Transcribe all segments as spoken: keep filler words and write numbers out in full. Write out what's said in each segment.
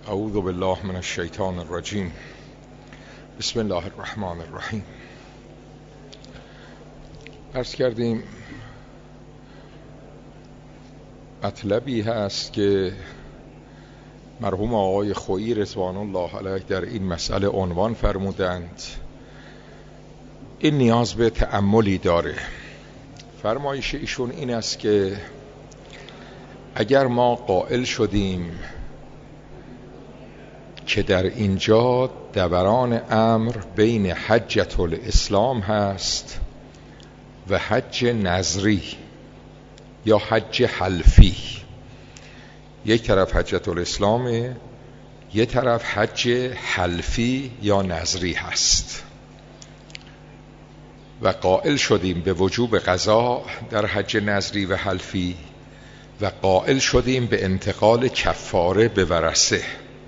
اعوذ بالله من الشیطان الرجیم. بسم الله الرحمن الرحیم. عرض کردیم مطلبی هست که مرحوم آقای خویی رضوان الله علیه در این مسئله عنوان فرمودند. این نیاز به تأملی داره. فرمایش ایشون این است که اگر ما قائل شدیم که در اینجا دوران امر بین حجة الاسلام هست و حج نظری یا حج حلفی، یک طرف حجة الاسلامه، یک طرف حج حلفی یا نظری هست، و قائل شدیم به وجوب قضا در حج نظری و حلفی و قائل شدیم به انتقال کفاره به ورثه.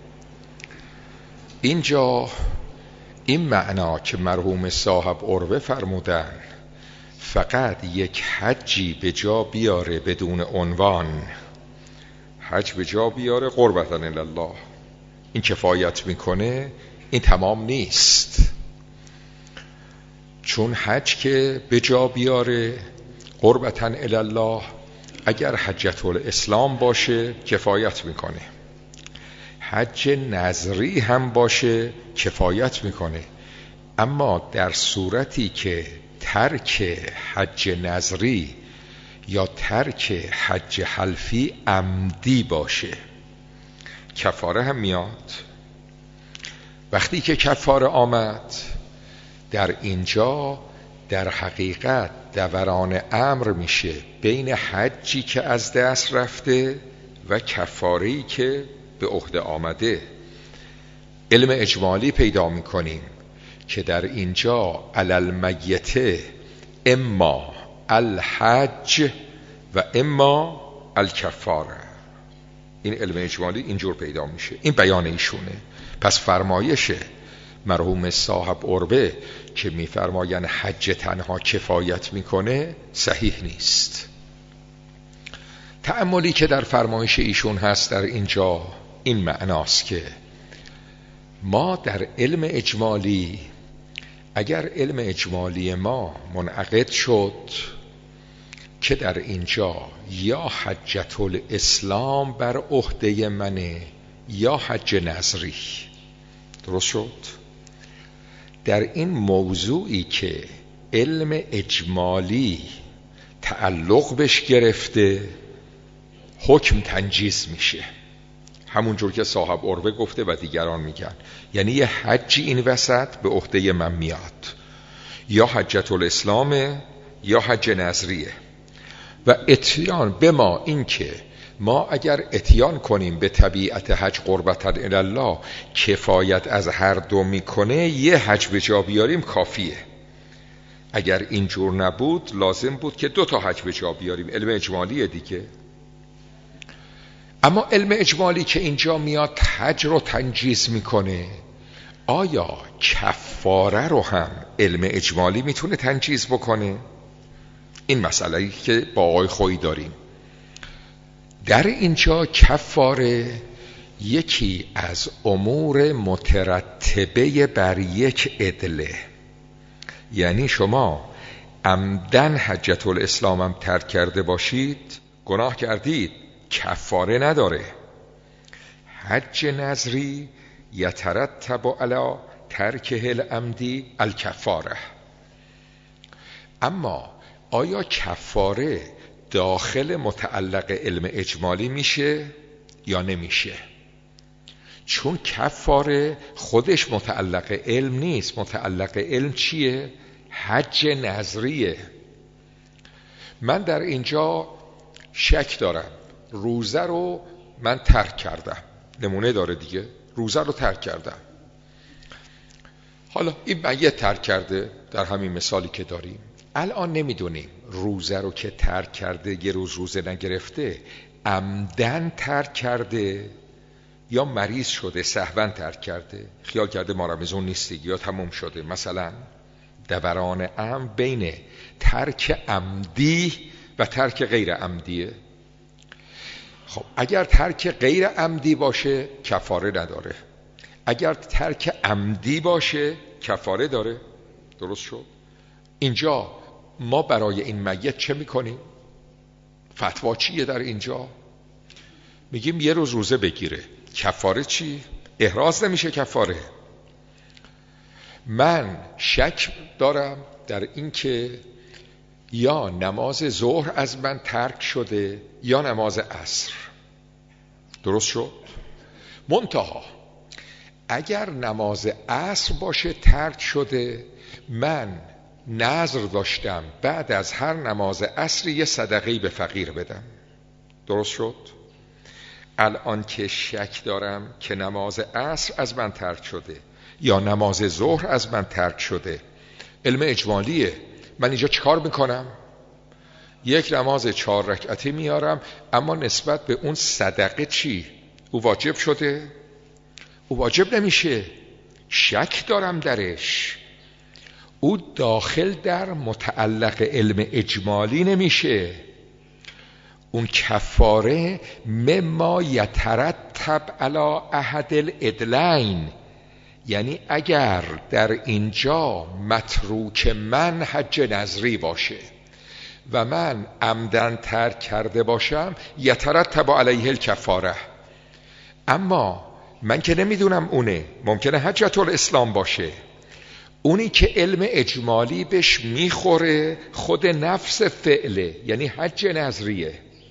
اینجا این معنا که مرحوم صاحب عروه فرمودن فقط یک حجی به جا بیاره بدون عنوان، حج به جا بیاره قربتاً الله، این کفایت میکنه، این تمام نیست. چون حج که به جا بیاره قربتاً الله اگر حجة الاسلام باشه کفایت میکنه، حج نظری هم باشه کفایت میکنه. اما در صورتی که ترک حج نظری یا ترک حج حلفی عمدی باشه کفاره هم میاد. وقتی که کفاره آمد در اینجا در حقیقت دوران امر میشه بین حجی که از دست رفته و کفاره‌ای که به عهده آمده. علم اجمالی پیدا میکنیم که در اینجا علل میت اما الحج و اما الکفاره. این علم اجمالی اینجور پیدا میشه، این بیان ایشونه. پس فرمایش مرحوم صاحب عروه که میفرماین حج تنها کفایت میکنه صحیح نیست. تأملی که در فرمایش ایشون هست در اینجا این معناست که ما در علم اجمالی اگر علم اجمالی ما منعقد شد که در اینجا یا حجة الاسلام بر عهده منه یا حج نظری، درست شد؟ در این موضوعی که علم اجمالی تعلق بهش گرفته حکم تنجیز میشه، همونجور که صاحب عروه گفته و دیگران میگن. یعنی یه حجی این وسط به عهده من میاد، یا حجة الاسلام یا حج نظریه، و اتیان به ما این که ما اگر اتیان کنیم به طبیعت حج قربتاً الله کفایت از هر دو میکنه، یه حج به جا بیاریم کافیه. اگر اینجور نبود لازم بود که دو تا حج به جا بیاریم. علم اجمالیه دیگه. اما علم اجمالی که اینجا میاد حج رو تنجیز میکنه، آیا کفاره رو هم علم اجمالی میتونه تنجیز بکنه؟ این مسئله‌ای که با آقای خویی داریم. در اینجا کفاره یکی از امور مترتبه بر یک عدله. یعنی شما عمدن حجة الاسلام هم ترک کرده باشید، گناه کردید، کفاره نداره. حج نظری یترتب علی ترک العمدی الکفاره. اما آیا کفاره داخل متعلق علم اجمالی میشه یا نمیشه؟ چون کفاره خودش متعلق علم نیست. متعلق علم چیه؟ حج نظریه. من در اینجا شک دارم، روزه رو من ترک کردم، نمونه داره دیگه، روزه رو ترک کردم. حالا این میت ترک کرده در همین مثالی که داریم. الان نمیدونیم روزه رو که ترک کرده، یه روز روزه نگرفته، عمدن ترک کرده یا مریض شده سهواً ترک کرده، خیال کرده ما رمضان نیست دیگه یا تموم شده. مثلا دوران امر بین ترک عمدی و ترک غیر عمدیه. خب اگر ترک غیر عمدی باشه کفاره نداره، اگر ترک عمدی باشه کفاره داره. درست شد؟ اینجا ما برای این میت چه میکنیم؟ فتوا چیه در اینجا؟ میگیم یه روز روزه بگیره. کفاره چی؟ احراز نمیشه کفاره. من شک دارم در این که یا نماز ظهر از من ترک شده یا نماز عصر. درست شد؟ منتها اگر نماز عصر باشه ترک شده، من نذر داشتم بعد از هر نماز عصر یه صدقه‌ای به فقیر بدم. درست شد؟ الان که شک دارم که نماز عصر از من ترک شده یا نماز ظهر از من ترک شده، علم اجمالیه، من اینجا چیکار میکنم؟ یک نماز چهار رکعتی میارم، اما نسبت به اون صدقه چی؟ او واجب شده؟ او واجب نمیشه، شک دارم درش. او داخل در متعلق علم اجمالی نمیشه. اون کفاره مما یترتب علی احد العدلین، یعنی اگر در اینجا متروک من حج نظری باشه و من عمدن ترک کرده باشم یترتب علیه الکفاره. اما من که نمیدونم اونه، ممکنه حجت الاسلام باشه. اونی که علم اجمالی بهش میخوره خود نفس فعله، یعنی حج نظریه.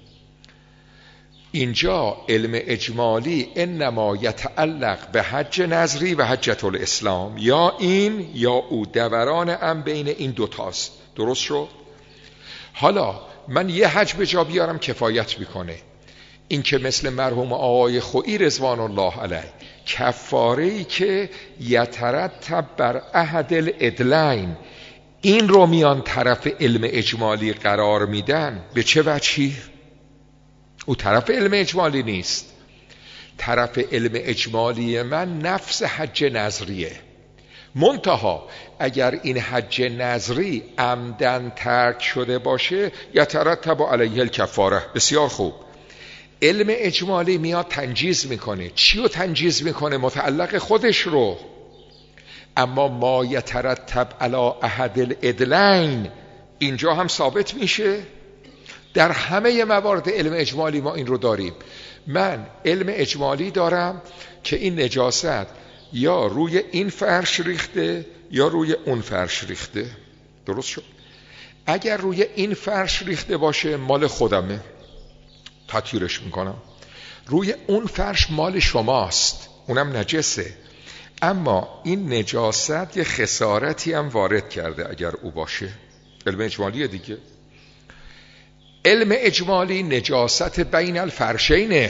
اینجا علم اجمالی انما یتعلق به حج نظری و حجت الاسلام، یا این یا او، دوران ام بین این دوتاست. درست شد؟ حالا من یه حج به جا بیارم کفایت میکنه. این که مثل مرحوم آقای خویی رضوان الله علیه، کفاره‌ای که یترتب بر احد العدلین، این رو میان طرف علم اجمالی قرار میدن. به چه وجهی؟ او طرف علم اجمالی نیست. طرف علم اجمالی من نفس حج نظریه. منتها اگر این حج نظری عمدن ترک شده باشه یترتب علیه الکفاره. بسیار خوب. علم اجمالی میاد تنجیز میکنه. چی رو تنجیز میکنه؟ متعلق خودش رو. اما ما یترتب علی احد العدلین اینجا هم ثابت میشه. در همه موارد علم اجمالی ما این رو داریم. من علم اجمالی دارم که این نجاست یا روی این فرش ریخته یا روی اون فرش ریخته. درست شد؟ اگر روی این فرش ریخته باشه مال خودمه، تطهیرش میکنم. روی اون فرش مال شماست، اونم نجسه. اما این نجاست یه خسارتی هم وارد کرده اگر او باشه. علم اجمالیه دیگه. علم اجمالی نجاست بین الفرشینه،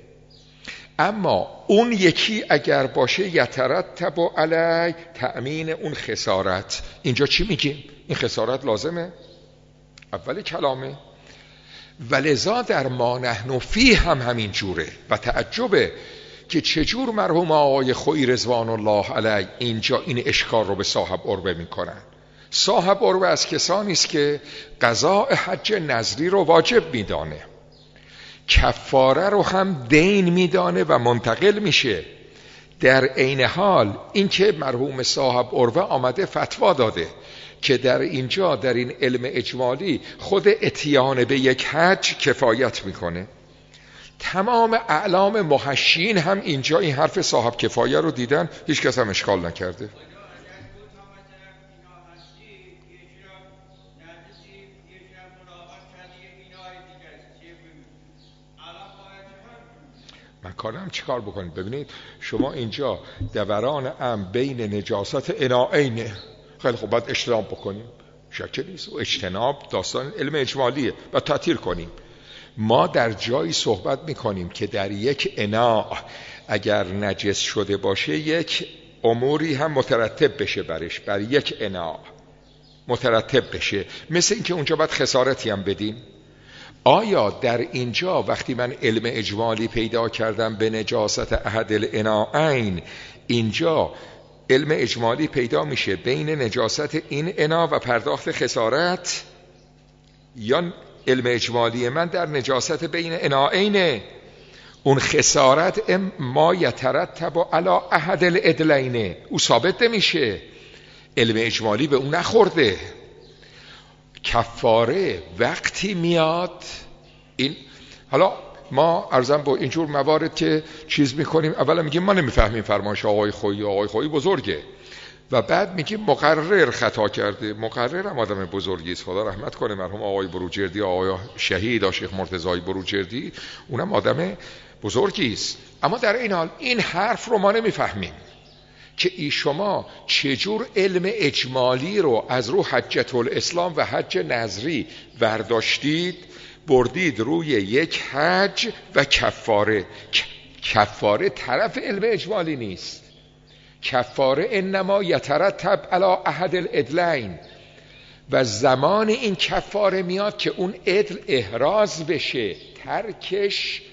اما اون یکی اگر باشه یترتب علی تأمین اون خسارت. اینجا چی میگیم؟ این خسارت لازمه؟ اول کلامه. ولذا در ما نحن فی هم همین جوره و تعجبه که چجور مرحوم آقای خویی رضوان الله علیه اینجا این اشکال رو به صاحب عربه میکنن. صاحب عربه از کسانی است که قضاء حج نظری رو واجب میدانه، کفاره رو هم دین میدانه و منتقل میشه. در عین حال اینکه مرحوم صاحب عربه آمده فتوا داده که در اینجا در این علم اجمالی خود اتیان به یک حج کفایت میکنه. تمام اعلام محشین هم اینجا این حرف صاحب کفایه رو دیدن، هیچ کس هم اشکال نکرده. من کارم چی کار بکنید؟ ببینید شما اینجا دوران ام بین نجاست اناعینه، خیلی خوب باید اجتناب بکنیم، شک نیست. و اجتناب داستان علم اجمالیه و تطهیر کنیم. ما در جایی صحبت میکنیم که در یک اناع اگر نجس شده باشه یک اموری هم مترتب بشه برش، بر یک اناع مترتب بشه، مثل اینکه اونجا باید خسارتی هم بدیم. آیا در اینجا وقتی من علم اجمالی پیدا کردم به نجاست احد الاناعین، اینجا علم اجمالی پیدا میشه بین نجاست این انا و پرداخت خسارت، یا علم اجمالی من در نجاست بین اناعینه. اون خسارت ما یترتب علی احد العدلین، او ثابت نمیشه. علم اجمالی به اون نخورده. کفاره وقتی میاد این، حالا ما ارزم با اینجور موارد که چیز میکنیم، اولا میگیم ما نمیفهمیم فرمایش آقای خویی، آقای خویی بزرگه، و بعد میگیم مقرر خطا کرده. مقرر هم آدم بزرگی است، خدا رحمت کنه مرحوم آقای بروجردی، آقای شهید شیخ مرتضی بروجردی، اونم آدم بزرگی است. اما در این حال این حرف رو ما نمیفهمیم که ای شما چجور علم اجمالی رو از رو حجة الاسلام و حج نظری برداشتید بردید روی یک حج و کفاره. کفاره طرف علم اجمالی نیست. کفاره انما یترتب علی احد العدلین، و زمان این کفاره میاد که اون عدل احراز بشه. ترکش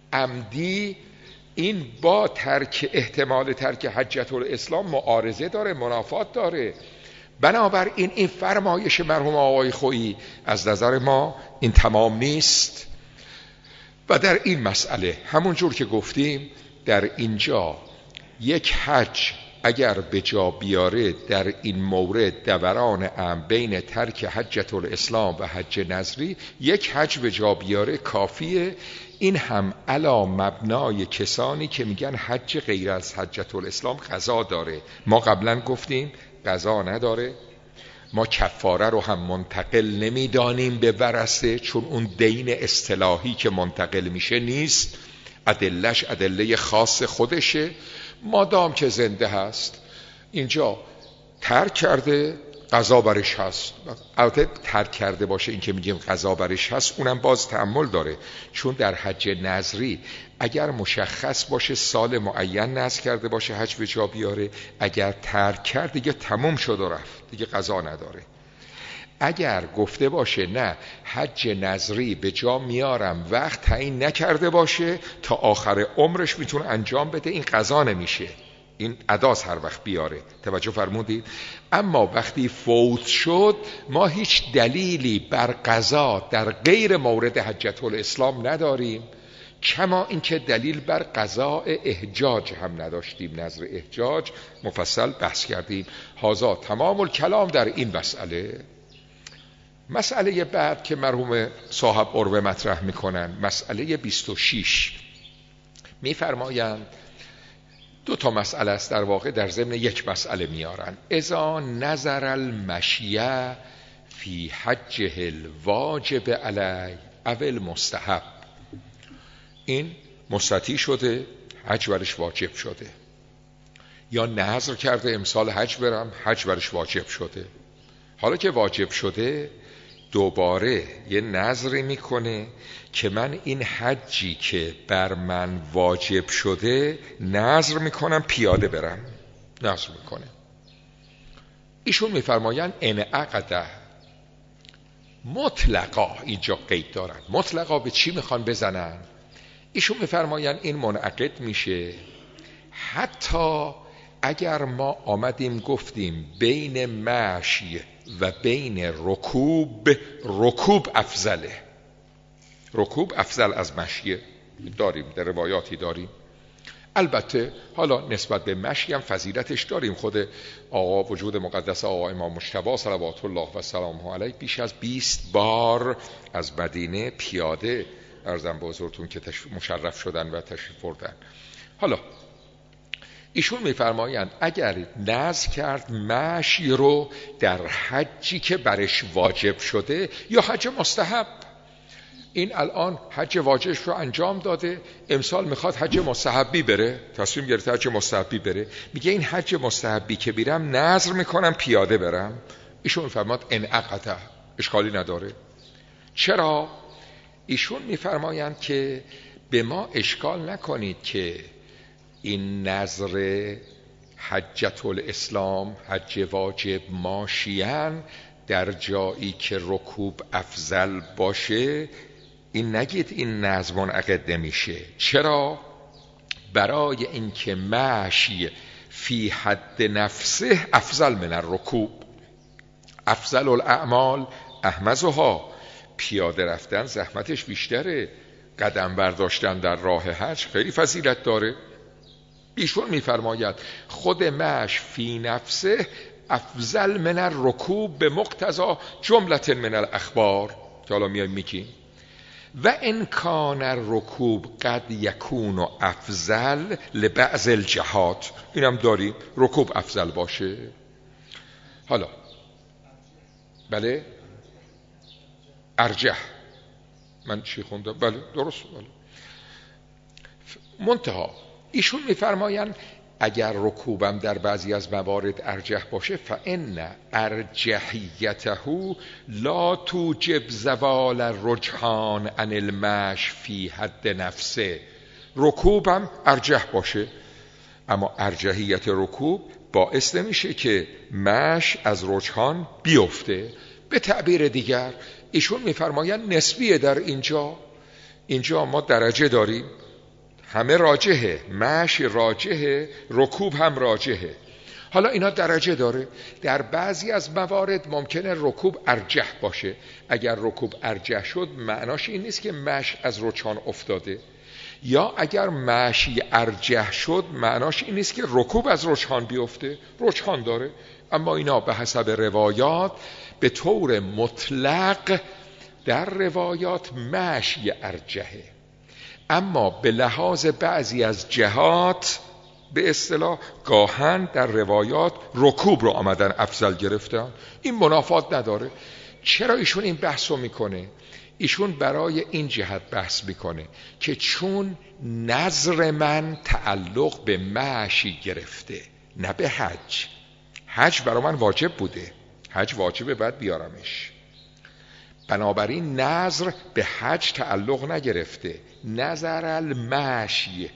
عمدی این با ترک احتمال ترک حجة الاسلام معارضه داره، منافات داره. بنابراین این فرمایش مرحوم آقای خویی از نظر ما این تمام نیست. و در این مسئله همون جور که گفتیم در اینجا یک حج اگر به جا بیاره در این مورد دوران ام بین ترک حجة الاسلام و حج نظری، یک حج به جا بیاره کافیه. این هم علا مبنای کسانی که میگن حج غیر از حجة الاسلام قضا داره. ما قبلا گفتیم قضا نداره. ما کفاره رو هم منتقل نمیدانیم به ورثه، چون اون دین اصطلاحی که منتقل میشه نیست، ادلش ادله خاص خودشه. مادام که زنده هست اینجا ترک کرده قضا برش هست. البته ترک کرده باشه این که میگیم قضا برش هست اونم باز تأمل داره، چون در حج نظری اگر مشخص باشه سال معین نذر کرده باشه حج به جا بیاره، اگر ترک کرد دیگه تموم شد و رفت، دیگه قضا نداره. اگر گفته باشه نه حج نظری به جا میارم وقت تعیین نکرده باشه تا آخر عمرش میتونه انجام بده، این قضا نمیشه، این اداز هر وقت بیاره. توجه فرمودید؟ اما وقتی فوت شد ما هیچ دلیلی بر قضا در غیر مورد حجة الاسلام نداریم، کما اینکه دلیل بر قضاء احجاج هم نداشتیم. نظر احجاج مفصل بحث کردیم. هذا تمام الکلام در این مسئله. مسئله بعد که مرحوم صاحب عروه مطرح میکنن، مسئله بیست و شش، میفرمایند دو تا مسئله است در واقع در ضمن یک مسئله میارن. اذا نظر المشیه فی حجه الواجب علی او المستحب، این مستطیع شده حج برش واجب شده، یا نظر کرده امسال حج برم حج برش واجب شده. حالا که واجب شده دوباره یه نظری میکنه که من این حجی که بر من واجب شده نظر میکنم پیاده برم، نظر میکنه. ایشون میفرماین انعقده مطلقا، اینجا قید دارن، مطلقا به چی میخوان بزنن؟ ایشون میفرماین این منعقد میشه حتی اگر ما آمدیم گفتیم بین مشی و بین رکوب، رکوب افضله، رکوب افضل از مشیه، داریم در روایاتی داریم. البته حالا نسبت به مشی هم فضیلتش داریم. خود آقا وجود مقدس آقا امام مجتبی صلوات الله و سلامه علیه بیش از بیست بار از مدینه پیاده ارزم به حضورتون که مشرف شدن و تشریف بردن. حالا ایشون میفرمایند اگر نذر کرد مشی رو در حجی که برش واجب شده یا حج مستحب، این الان حج واجبش رو انجام داده، امسال میخواد حج مستحبی بره، تصمیم گرفته حج مستحبی بره، میگه این حج مستحبی که بیرم نذر میکنم پیاده برم. ایشون فرماد انعقده، اشکالی نداره. چرا؟ ایشون میفرمایند که به ما اشکال نکنید که این نظر حجة الاسلام حج واجب ماشیان در جایی که رکوب افضل باشه این نگید این نظر منعقد نمیشه. چرا؟ برای اینکه مشی فی حد نفسه افضل من الرکوب، افضل الاعمال احمزها، پیاده رفتن زحمتش بیشتره، قدم برداشتن در راه حج خیلی فضیلت داره. ایشون میفرماید خود مشی فی نفسه افضل من الرکوب به مقتضا جملت من الاخبار، که حالا میایم میگیم و ان کان الرکوب قد یکون افضل لبعض الجهات، اینم داریم رکوب افضل باشه. حالا بله ارجح، من چی خوندم؟ بله درست. بله منتها ایشون میفرمایند اگر رکوبم در بعضی از موارد ارجح باشه فان ارجحیته لا توجب زوال الرجحان عن المشی فی حد نفسه. رکوبم ارجح باشه اما ارجحیت رکوب باعث نمیشه که مشی از رجحان بیفته. به تعبیر دیگر ایشون میفرمایند نسبیه. در اینجا اینجا ما درجه داریم، همه راجحه، مشی راجحه، رکوب هم راجحه. حالا اینا درجه داره. در بعضی از موارد ممکنه رکوب ارجح باشه. اگر رکوب ارجح شد معناش این نیست که مشی از رجحان افتاده، یا اگر مشی ارجح شد معناش این نیست که رکوب از رجحان بیفته، رجحان داره. اما اینا به حسب روایات به طور مطلق در روایات مشی ارجحه، اما به لحاظ بعضی از جهات به اصطلاح گاهن در روایات رکوب رو آمدن افضل گرفتن. این منافات نداره. چرا ایشون این بحث رو میکنه؟ ایشون برای این جهت بحث میکنه که چون نظر من تعلق به مشی گرفته نه به حج. حج برای من واجب بوده، حج واجبه بعد بیارمش، بنابراین نظر به حج تعلق نگرفته، نظر المشی.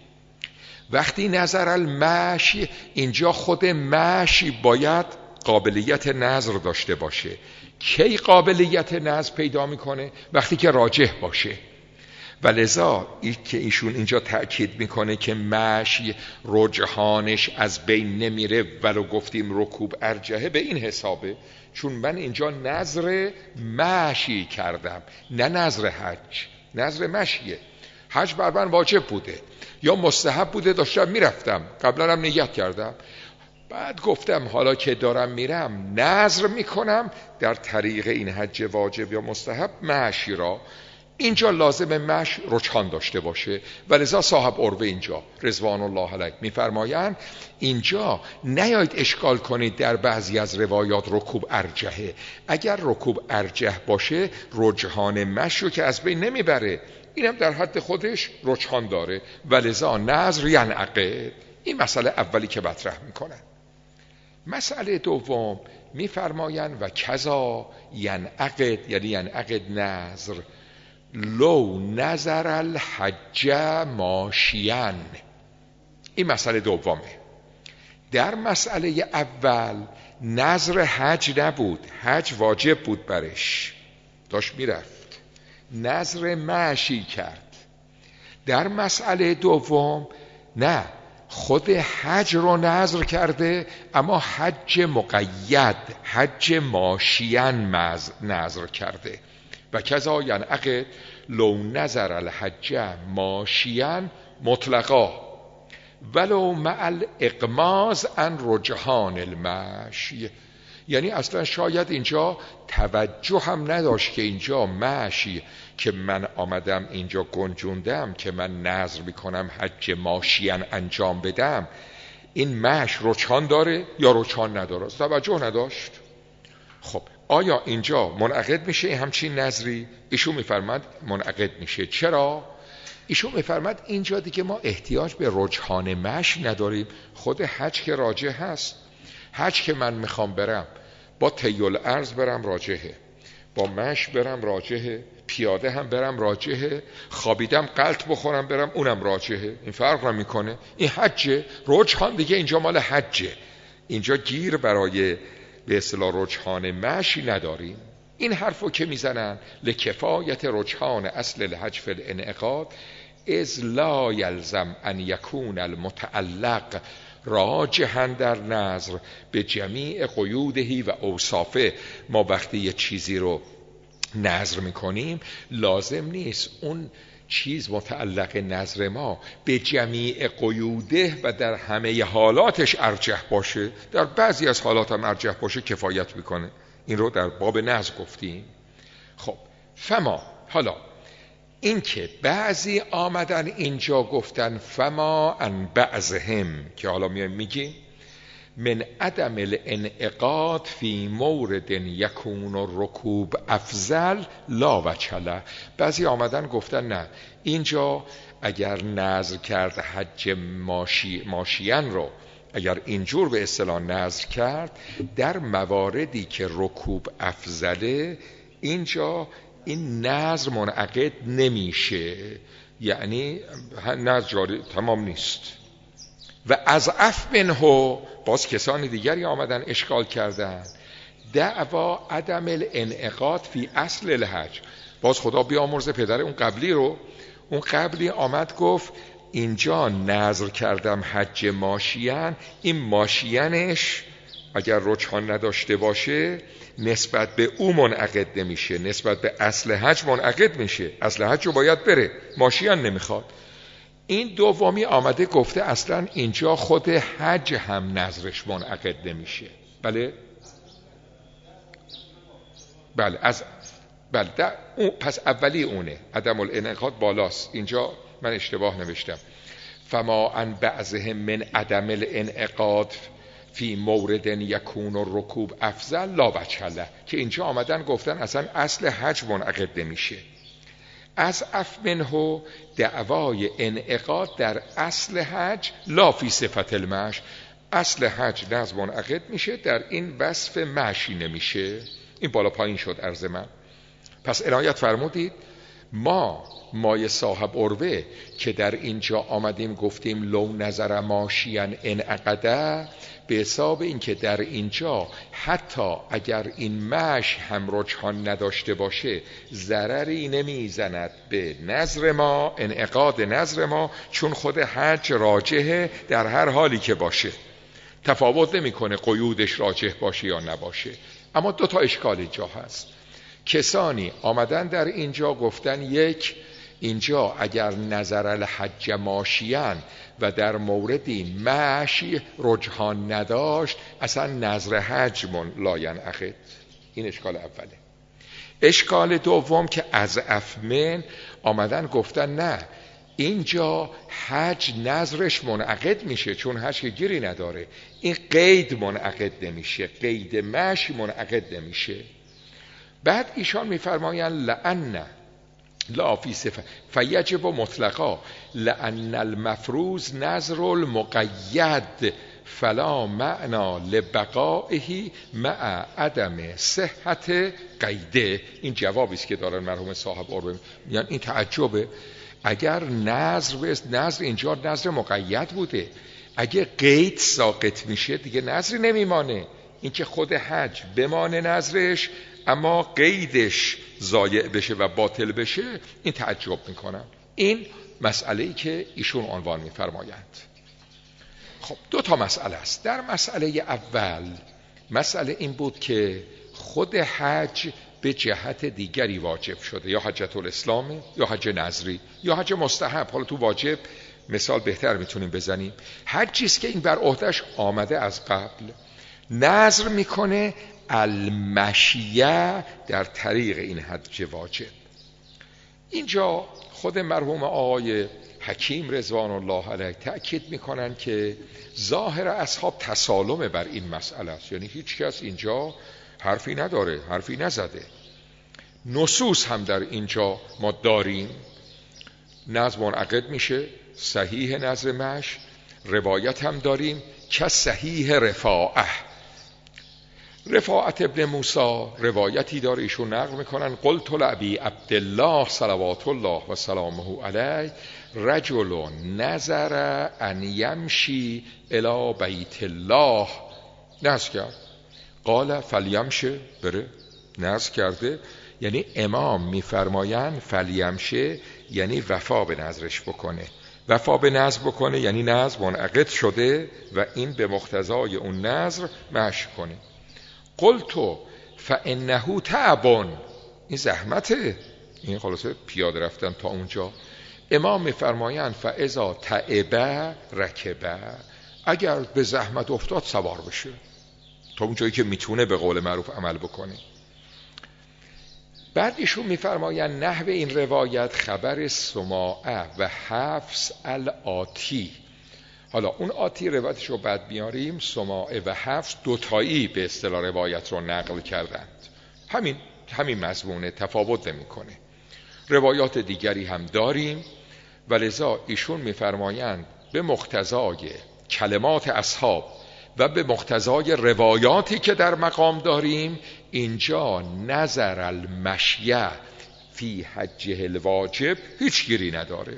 وقتی نظر المشی اینجا خود مشی باید قابلیت نظر داشته باشه. کی قابلیت نظر پیدا میکنه؟ وقتی که راجح باشه. و لذا ای که ایشون اینجا تأکید میکنه که مشی رجحانش از بین نمیره ولو گفتیم رکوب ارجحه، به این حسابه چون من اینجا نظر مشی کردم نه نظر حج. نظر مشیه. حج بر من واجب بوده یا مستحب بوده، داشتم میرفتم، قبلا هم نیت کردم، بعد گفتم حالا که دارم میرم نظر میکنم در طریق این حج واجب یا مستحب مشی را. اینجا لازم مشی رجحان داشته باشه و لذا صاحب عروه اینجا رضوان الله علیه میفرمایند اینجا نیایید اشکال کنید در بعضی از روایات رکوب ارجحه. اگر رکوب ارجح باشه رجحان مشی رو که از بین نمیبره، اینم در حد خودش رجحان داره و لذا نظر ینعقد. این مسئله اولی که مطرح میکنن. مسئله دوم میفرمایند و کذا ینعقد، یعنی ینعقد نظر لو نظر الحج ماشیان. این مسئله دومه. در مسئله اول نظر حج نبود، حج واجب بود برش، داشت میرفت، نظر مشی کرد. در مسئله دوم نه، خود حج رو نظر کرده اما حج مقید، حج ماشیان نظر کرده. و کذا ینعقد لو نظر الحج ماشیان مطلقا ولو مع الاغماض عن رجحان المشی. یعنی اصلا شاید اینجا توجه هم نداشت که اینجا مشی که من آمدم اینجا گنجوندم که من نظر میکنم حج ماشیان انجام بدم، این مش رجحان داره یا رجحان نداره، توجه نداشت. خب آیا اینجا منعقد میشه همچین نظری؟ ایشون میفرماد منعقد میشه. چرا؟ ایشون میفرماد اینجا دیگه ما احتیاج به رجحان مشی نداریم، خود حج که راجح هست. حج که من میخوام برم با طیل ارض برم راجحه، با مشی برم راجحه، پیاده هم برم راجحه، خوابیدم غلط بخورم برم اونم راجحه. این فرق نمیکنه، این حجه. رجحان دیگه اینجا مال حجه، اینجا گیر برای به اصطلاح رجحان مشی نداریم. این حرفو که میزنن لکفایت رجحان اصل الحج فی الانعقاد اذ لا یلزم ان یکون المتعلق راجحا در نظر به جمیع قیودهی و اوصافه. ما وقتی یه چیزی رو نذر میکنیم لازم نیست اون چیز متعلق نذر ما به جمیع قیوده و در همه حالاتش ارجح باشه. در بعضی از حالات هم ارجح باشه کفایت میکنه. این رو در باب نذر گفتیم. خب فما، حالا این که بعضی آمدن اینجا گفتن فما ان بعضهم، که حالا میایم میگیم من عدم الانعقاد فی مورد یکون الرکوب افضل لا وجه له. بعضی آمدن گفتن نه، اینجا اگر نذر کرد حج ماشی ماشیان رو، اگر اینجور به اصطلاح نذر کرد در مواردی که رکوب افضله، اینجا این نذر منعقد نمیشه، یعنی نذر جاری تمام نیست. و از اف منه، باز کسانی دیگری آمدن اشکال کردن دعوا عدم الانعقاد فی اصل الحج. باز خدا بیامرزه پدر اون قبلی رو، اون قبلی آمد گفت اینجا نذر کردم حج ماشیان، این ماشیانش اگر رجحان نداشته باشه نسبت به او منعقد نمیشه، نسبت به اصل حج منعقد میشه. اصل حج رو باید بره، ماشیان نمیخواد. این دومی آمده گفته اصلا اینجا خود حج هم نذرش منعقد نمیشه. بله بله از بله ده اون پس اولی اونه، عدم الانعقاد بالاست. اینجا من اشتباه نوشتم. فما ان بعضهم من عدم الانعقاد فی مورد یکون الرکوب افضل لا وجه له، که اینجا آمدن گفتن اصلا اصل حج منعقد نمیشه. از اف منه دعوای انعقاد در اصل حج لا فی صفت المشی، اصل حج نذر منعقد میشه، در این وصف مشی نمیشه. این بالا پایین شد عرض من. پس عنایت فرمودید ما مای صاحب عروه که در اینجا آمدیم گفتیم لو نظر ماشیان انعقده، به حساب این که در اینجا حتی اگر این مش هم رجحان نداشته باشه ضرری نمیزند به نظر ما، انعقاد نظر ما، چون خود حج راجحه در هر حالی که باشه، تفاوت نمیکنه قیودش راجح باشه یا نباشه. اما دو تا اشکال اینجا هست. کسانی آمدن در اینجا گفتن یک، اینجا اگر نظر الحج ماشیان و در موردی مشی رجحان نداشت اصلا نظر حج من لا ینعقد. این اشکال اوله. اشکال دوم که از افمن آمدن گفتن نه، اینجا حج نظرش منعقد میشه چون حج که گیری نداره، این قید منعقد نمیشه، قید مشی منعقد نمیشه. بعد ایشان میفرمایند لأن لا فی صفه فیجب مطلقا لأن المفروض نظر المقید فلا معنا لبقائه مع عدم صحت قیده. این جوابی است که دارن مرحوم صاحب عروه، یعنی این تعجبه. اگر نظر نظر اینجا نظر مقید بوده، اگه قید ساقط میشه دیگه نظری نمیمانه. این که خود حج بمانه نظرش اما قیدش ضایع بشه و باطل بشه، این تعجب میکنم. این مسئله‌ای که ایشون عنوان میفرمایند. خب دو تا مسئله است. در مسئله اول مسئله این بود که خود حج به جهت دیگری واجب شده، یا حجت الاسلام یا حج نظری یا حج مستحب. حالا تو واجب مثال بهتر میتونیم بزنیم. حجی است که این بر عهده‌اش آمده از قبل، نظر میکنه المشیه در طریق این حج واجب. اینجا خود مرحوم آقای حکیم رضوان الله علیه تأکید میکنن که ظاهر اصحاب تسالم بر این مسئله است، یعنی هیچ کس اینجا حرفی نداره، حرفی نزده. نصوص هم در اینجا ما داریم، نظر منعقد میشه، صحیح نظر مش، روایت هم داریم که صحیح رفاعه. رفاعت ابن موسی روایتی داره، ایشون نقل میکنن قلت لابی عبدالله صلوات الله و سلامه علیه رجل نظر ان یمشی الی بیت الله، نظر کرد، قال فلیمشه، بره نظر کرده. یعنی امام میفرمایند فلیمشه یعنی وفا به نظرش بکنه، وفا به نظر بکنه یعنی نظر منعقد شده و این به مقتضای اون نظر مشی کنه. قلتو فانه تعبون، این زحمته، این خلاصه پیاده رفتن تا اونجا. امام میفرمایند فاذا تعب رکب، اگر به زحمت افتاد سوار بشه تا اونجایی که میتونه به قول معروف عمل بکنه. بعد ایشون میفرمایند نحو این روایت خبر سماعه و حفص الآتی. حالا اون آتی روایتش رو بعد بیاریم. سماعه و حفص دوتایی به اصطلاح روایت رو نقل کردند، همین همین مضمونه، تفاوت نمیکنه. روایات دیگری هم داریم و لذا ایشون میفرمایند به مقتضای کلمات اصحاب و به مقتضای روایاتی که در مقام داریم، اینجا نظر المشیه فی حجه الواجب هیچ گیری نداره.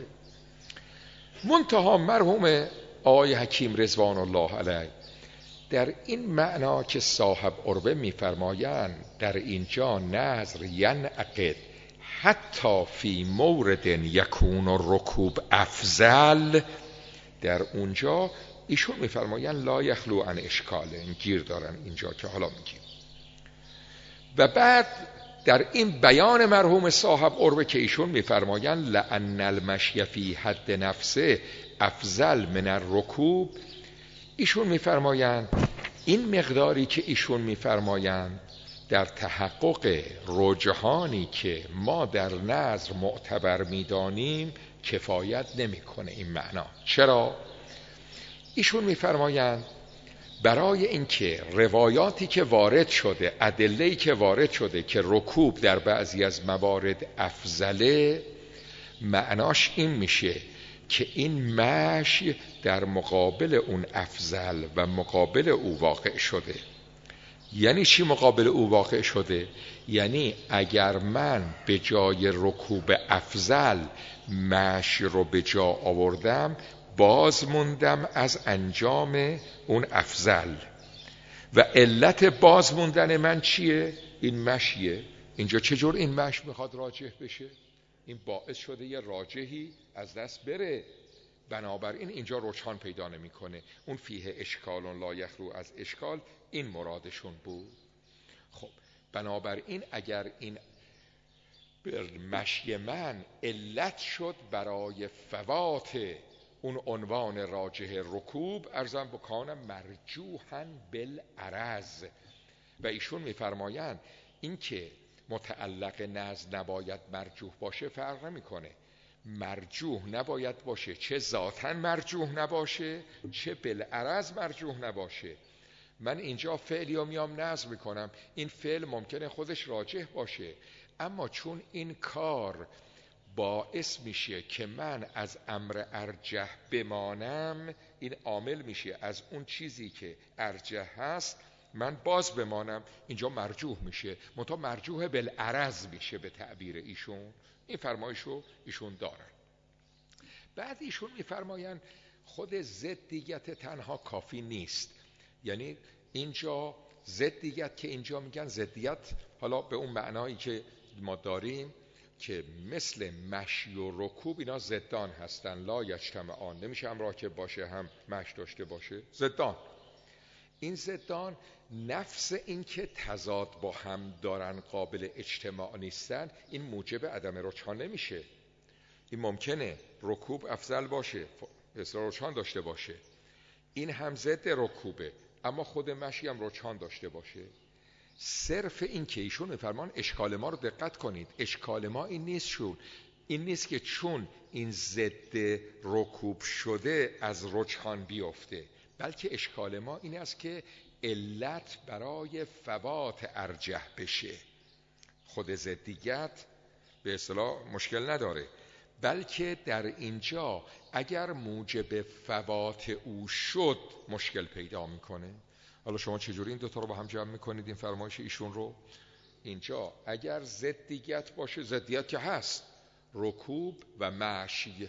منتها مرحوم آقای حکیم رضوان الله علیه در این معنا که صاحب عربه میفرمایند در اینجا نظر ینعقد حتی فی مورد یکون الرکوب افضل، در اونجا ایشون میفرمایند لا یخلو عن اشکال، این گیر دارن اینجا که حالا میگیم. و بعد در این بیان مرحوم صاحب عربه که ایشون میفرمایند لأن المشی فی حد نفسه افضل من الرکوب، ایشون میفرمایند این مقداری که ایشون میفرمایند در تحقق رجحانی که ما در نظر معتبر میدانیم کفایت نمیکنه این معنا. چرا؟ ایشون میفرمایند برای اینکه روایاتی که وارد شده، ادله‌ای که وارد شده که رکوب در بعضی از موارد افضله، معناش این میشه که این مشی در مقابل اون افضل و مقابل او واقع شده. یعنی چی مقابل او واقع شده؟ یعنی اگر من به جای رکوب افضل مشی رو به جا آوردم، باز موندم از انجام اون افضل. و علت باز موندن من چیه؟ این مشیه. اینجا چجور این مش میخواد راجح بشه؟ این باعث شده یه راجحی از دست بره، بنابراین اینجا رجحان پیدا نمیکنه. اون فیه اشکال لا یخلو از اشکال، این مرادشون بود. خب بنابراین اگر این مشی من علت شد برای فوات اون عنوان راجح رکوب، ارزم بکنم مرجوحاً بالعرض. و ایشون میفرمایند این که متعلق نزد نباید مرجوح باشه فرق نمیکنه. مرجوح نباید باشه، چه ذاتاً مرجوح نباشه چه بالعرض مرجوح نباشه. من اینجا فعلی رو میام نظر میکنم، این فعل ممکنه خودش راجح باشه، اما چون این کار باعث میشه که من از امر ارجح بمانم، این عامل میشه از اون چیزی که ارجح هست من باز بمانم، اینجا مرجوح میشه، منتها مرجوح بالعرض میشه به تعبیر ایشون. این فرمایشو ایشون دارن. بعد ایشون میفرماین خود ضدیت تنها کافی نیست. یعنی اینجا ضدیت که اینجا میگن ضدیت، حالا به اون معنایی که ما داریم که مثل مشی و رکوب اینا ضدان هستن، لا یجتمعان، نمیشه هم راکب باشه هم مشی داشته باشه، ضدان. این ضدان نفس این که تضاد با هم دارن قابل اجتماع نیستن، این موجب عدم رجحان نمیشه. این ممکنه رکوب افضل باشه، اصلا رجحان داشته باشه، این هم ضد رکوبه اما خود مشی هم رجحان داشته باشه. صرف این که ایشون میفرمان اشکال ما رو دقت کنید، اشکال ما این نیست شون این نیست که چون این ضد رکوب شده از رجحان بیفته، بلکه اشکال ما این است که علت برای فوات ارجح بشه. خود ضدیت به اصطلاح مشکل نداره، بلکه در اینجا اگر موجب فوات او شد مشکل پیدا میکنه. حالا شما چجوری این دوتا رو با هم جمع میکنید این فرمایش ایشون رو؟ اینجا اگر ضدیت باشه، ضدیت که هست، رکوب و مشی،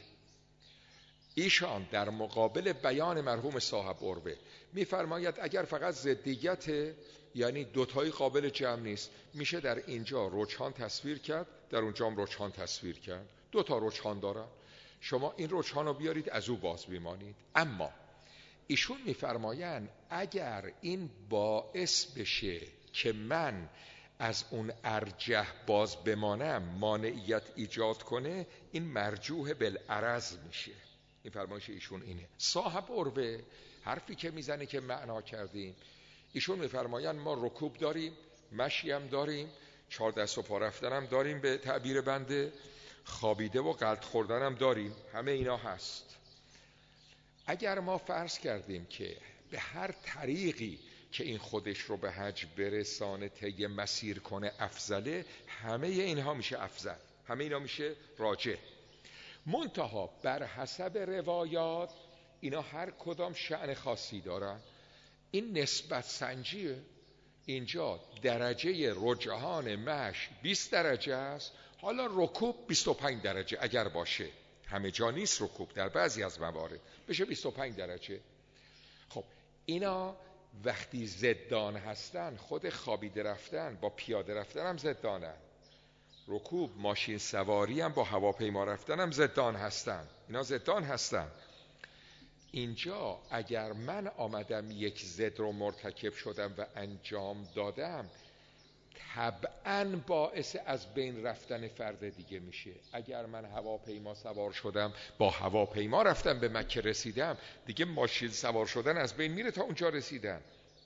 ایشان در مقابل بیان مرحوم صاحب عربه میفرماید اگر فقط ضدیت، یعنی دوتایی قابل جمع نیست، میشه در اینجا رجحان تصویر کرد، در اونجا هم رجحان تصویر کرد، دوتا رجحان دارن، شما این رجحان رو بیارید از او باز بیمانید. اما ایشون میفرمایند اگر این باعث بشه که من از اون ارجح باز بمانم مانعیت ایجاد کنه، این مرجوح بالعرض میشه. این فرمایش ایشون اینه. صاحب عروه حرفی که میزنه که معنا کردیم، ایشون میفرمایند ما رکوب داریم، مشی هم داریم، چهار دست و پا رفتن هم داریم، به تعبیر بنده خوابیده و غلط خوردن هم داریم، همه اینا هست. اگر ما فرض کردیم که به هر طریقی که این خودش رو به حج برسانه، طی مسیر کنه افضله، همه اینها میشه افضل، همه اینا میشه راجح. منتها بر حسب روایات اینا هر کدام شأن خاصی دارن. این نسبت سنجیه. اینجا درجه رجحان مشی بیست درجه است، حالا رکوب بیست و پنج درجه اگر باشه، همه جا نیست رکوب، در بعضی از موارد بشه بیست و پنج درجه. خب اینا وقتی زدان هستن، خود خوابیده رفتن با پیاده رفتن هم زدانن، رکوب ماشین سواری هم با هواپیما رفتن هم زدان هستن، اینا زدان هستن. اینجا اگر من آمدم یک ضد رو مرتکب شدم و انجام دادم، طبعاً باعث از بین رفتن فرد دیگه میشه. اگر من هواپیما سوار شدم، با هواپیما رفتم به مکه رسیدم، دیگه ماشین سوار شدن از بین میره تا اونجا رسیدن.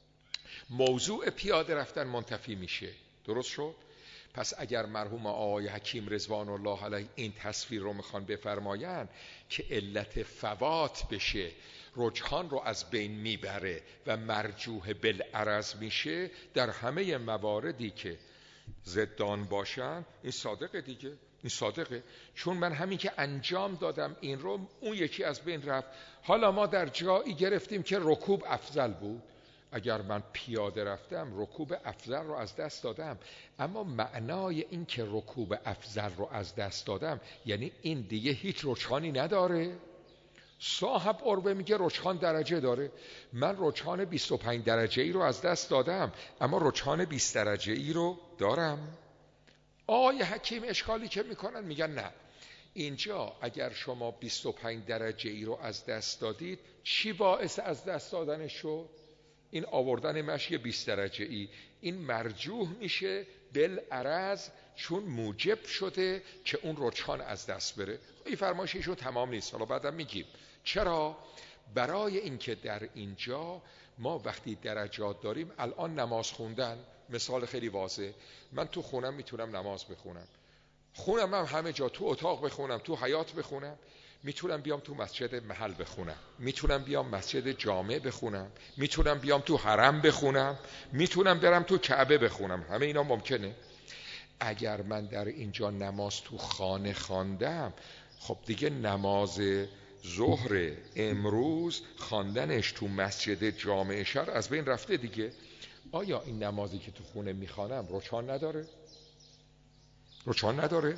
موضوع پیاده رفتن منتفی میشه. درست شد؟ پس اگر مرحوم آقای حکیم رضوان الله علیه این تصویر رو میخوان بفرمایند که علت فوات بشه، رجحان رو از بین میبره و مرجوح بالعرض میشه، در همه مواردی که ضدان باشن، این صادقه دیگه، این صادقه. چون من همین که انجام دادم این رو، اون یکی از بین رفت. حالا ما در جایی گرفتیم که رکوب افضل بود. اگر من پیاده رفتم، رکوب افضل رو از دست دادم. اما معنای این که رکوب افضل رو از دست دادم یعنی این دیگه هیچ رجحانی نداره. صاحب عروه میگه رجحان درجه داره. من رجحان بیست و پنج درجه ای رو از دست دادم، اما رجحان بیست درجه ای رو دارم. آقای حکیم اشکالی که میکنن، میگن نه، اینجا اگر شما بیست و پنج درجه ای رو از دست دادید، چی باعث از دست دادن شد؟ این آوردن مشی بیست درجه ای، این مرجوح میشه بالعرض، چون موجب شده که اون رجحان از دست بره. این فرمایششون تمام نیست، حالا بعدم میگیم چرا. برای اینکه در اینجا ما وقتی درجات داریم، الان نماز خوندن، مثال خیلی واضح، من تو خونم میتونم نماز بخونم، خونم هم همه جا، تو اتاق بخونم، تو حیاط بخونم، میتونم بیام تو مسجد محل بخونم، میتونم بیام مسجد جامع بخونم، میتونم بیام تو حرم بخونم، میتونم برم تو کعبه بخونم، همه اینا ممکنه. اگر من در اینجا نماز تو خانه خواندم، خب دیگه نماز ظهر امروز خواندنش تو مسجد جامع شهر از بین رفته دیگه. آیا این نمازی که تو خونه میخوانم رجحان نداره؟ رجحان نداره؟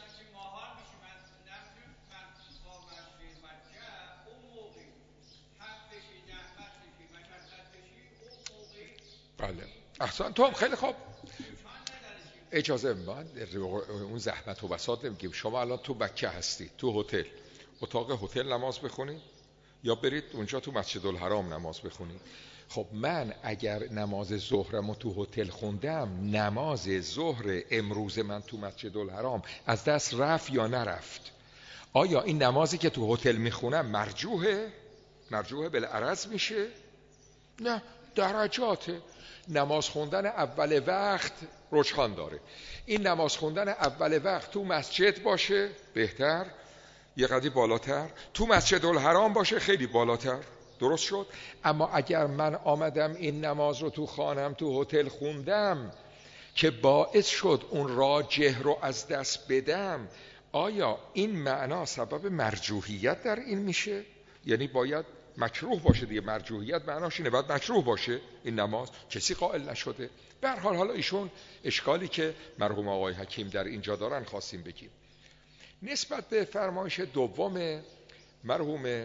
بله احسان، تو هم خیلی خوب. اجازه من اون زحمت و بساط نمیگیم. شما الان تو مکه هستید، تو هتل، اتاق هتل نماز بخونید یا برید اونجا تو مسجد الحرام نماز بخونید. خب من اگر نماز ظهرمو تو هتل خوندم، نماز ظهر امروز من تو مسجد الحرام از دست رفت یا نرفت؟ آیا این نمازی که تو هتل میخونم مرجوحه؟ مرجوحه بالعرض میشه؟ نه، درجاته. نماز خوندن اول وقت رجحان داره. این نماز خوندن اول وقت تو مسجد باشه بهتر، یه قدری بالاتر، تو مسجد الحرام باشه خیلی بالاتر. درست شد؟ اما اگر من آمدم این نماز رو تو خانم تو هتل خوندم که باعث شد اون راجح رو از دست بدم، آیا این معنا سبب مرجوحیت در این میشه؟ یعنی باید مکروه باشه دیگه. مرجوحیت معناش اینه باید مکروه باشه این نماز، کسی قائل نشده. به هر حال حالا ایشون اشکالی که مرحوم آقای حکیم در اینجا دارن خواستیم بگیم. نسبت به فرمایش دوم مرحوم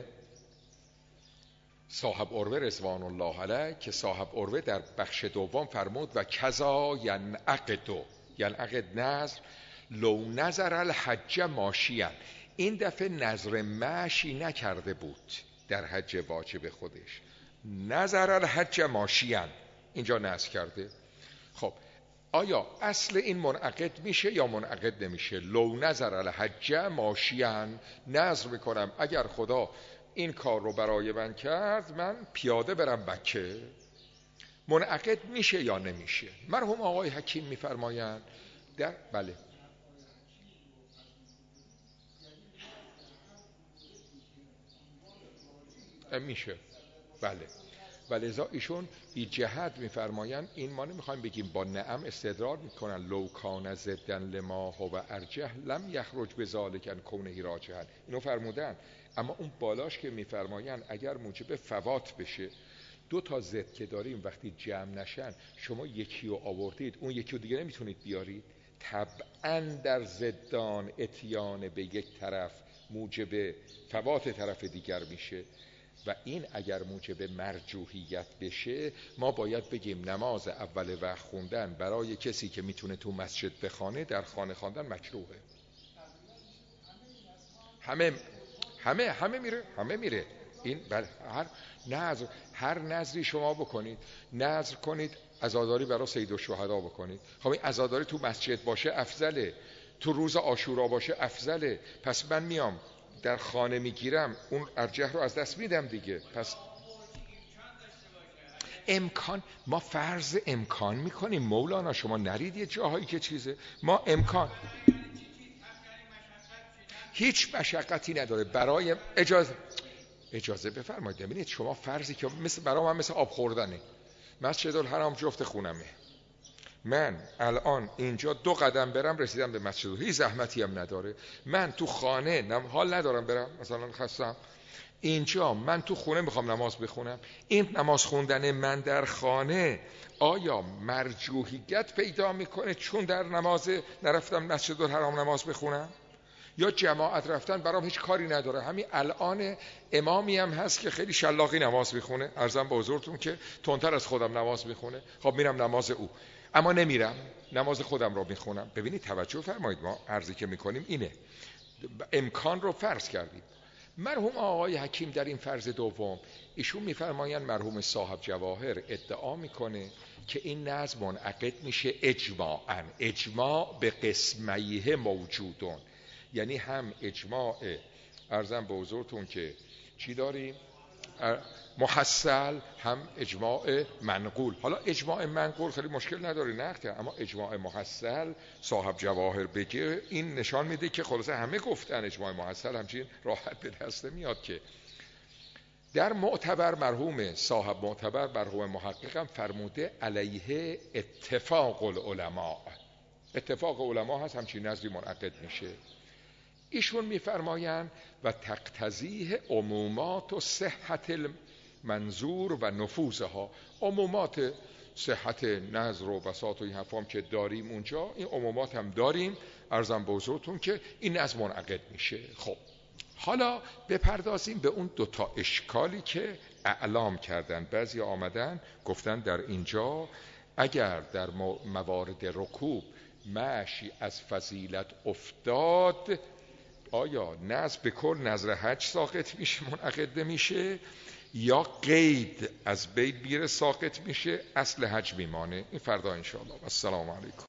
صاحب عروه رضوان الله علیه که صاحب عروه در بخش دوم فرمود و کذا ینعقد، ینعقد نظر لو نظر الحج ماشیان، این دفعه نظر مشی نکرده بود در حج واجب خودش، نظر الحج ماشیان اینجا نظر کرده. خب آیا اصل این منعقد میشه یا منعقد نمیشه؟ لو نظر الحج ماشیان، نظر میکنم اگر خدا این کار رو برای من کرد من پیاده برم مکه، منعقد میشه یا نمیشه؟ مرحوم آقای حکیم میفرمایند در بله میشه، بله. ولذا ایشون بی جهت میفرمایند این ما نمیخوایم بگیم با نعم استدرار میکنن، لو کان زدن لما هو ارجح لم یخرج بذالک کونه راجحا، اینو فرمودن. اما اون بالاش که میفرمایند اگر موجب فوات بشه، دو تا ضد که داریم وقتی جمع نشن، شما یکی رو آوردید اون یکی رو دیگه نمیتونید بیارید، طبعا در ضدان اتیان به یک طرف موجب فوات طرف دیگر میشه و این اگر موجب مرجوحیت بشه ما باید بگیم نماز اول وقت خوندن برای کسی که میتونه تو مسجد بخونه در خانه خواندن مکروهه. همه همه همه میره همه میره این بله. هر نظر هر نظری شما بکنید، نظر کنید عزاداری برای سید الشهدا بکنید، خب این عزاداری تو مسجد باشه افضله، تو روز عاشورا باشه افضله، پس من میام در خانه میگیرم اون ارجح رو از دست میدم دیگه. پس امکان، ما فرض امکان میکنیم مولانا، شما نرید یه جاهایی که چیزه، ما امکان هیچ مشقتی نداره برای اجازه اجازه بفرمایید. ببینید شما فرضی که مثل برای من مثل آب خوردنه، مسجد الحرام جفت خونمه، من الان اینجا دو قدم برم رسیدم به مسجد، هیچ زحمتی هم نداره، من تو خانه نم... حال ندارم برم مثلا خستم، اینجا من تو خونه میخوام نماز بخونم، این نماز خوندن من در خانه آیا مرجوحیت پیدا میکنه چون در نماز نرفتم مسجد الحرام نماز بخونم، یا جماعت رفتن برام هیچ کاری نداره؟ همین الان امامی هم هست که خیلی شلاقی نماز میخونه، عرضم به حضورتون که تندتر از خودم نماز میخونه، خب میرم نماز او، اما نمیرم نماز خودم رو میخونم. ببینید توجه فرمایید، ما عرضی که میکنیم اینه، امکان رو فرض کردیم. مرحوم آقای حکیم در این فرض دوم ایشون میفرمایند مرحوم صاحب جواهر ادعا میکنه که این نظم منعقد میشه اجماعاً، اجماع به قسمیه موجودون، یعنی هم اجماع عرضم به حضورتون که چی داریم محصل، هم اجماع منقول. حالا اجماع منقول خیلی مشکل نداره نقطه، اما اجماع محصل صاحب جواهر بگه این نشان میده که خلاصه همه گفتن اجماع محصل همچین راحت به دست میاد که در معتبر مرحوم صاحب معتبر مرحوم محققم فرموده علیه اتفاق العلماء، اتفاق علما هست همچین نظری منعقد میشه. ایشون میفرمایند و تقتضیه عمومات و صحت المنظور و نفوذها، عمومات صحت نظر و بساط و این حرفام که داریم اونجا، این عمومات هم داریم، عرضم به حضورتون که این نظم منعقد میشه. خب حالا بپردازیم به اون دوتا اشکالی که اعلام کردن. بعضی آمدن گفتن در اینجا اگر در موارد رکوب مشی از فضیلت افتاد، آیا نظر به کل نظر حج ساقط میشه منعقد میشه، یا قید از بین میره ساقط میشه اصل حج میمانه؟ این فردا انشاءالله. السلام علیکم.